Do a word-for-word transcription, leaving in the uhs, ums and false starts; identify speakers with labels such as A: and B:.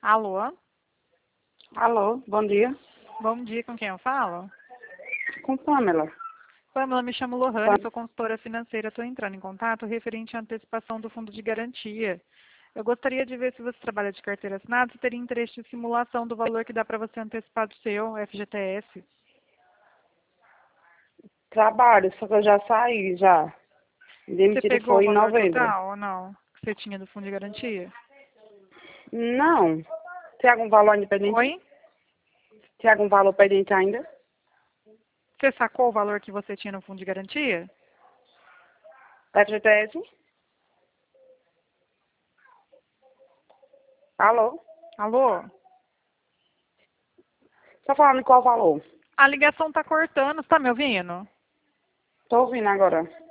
A: Alô?
B: Alô, bom dia.
A: Bom dia, com quem eu falo?
B: Com Pamela.
A: Pamela, me chamo Lohane,
B: Pam-
A: sou consultora financeira. Estou entrando em contato referente à antecipação do fundo de garantia. Eu gostaria de ver se você trabalha de carteira assinada, se teria interesse em simulação do valor que dá para você antecipar do seu F G T S.
B: Trabalho, só que eu já saí, já.
A: Você
B: Demitida
A: pegou o
B: foi em
A: valor
B: novembro.
A: total ou não? Que você tinha do fundo de garantia?
B: Não. Tem algum valor independente?
A: Oi?
B: Tem algum valor pendente ainda?
A: Você sacou o valor que você tinha no fundo de garantia?
B: F G T S? Alô?
A: Alô?
B: Tá falando qual valor?
A: A ligação tá cortando, você tá me ouvindo?
B: Tô ouvindo agora.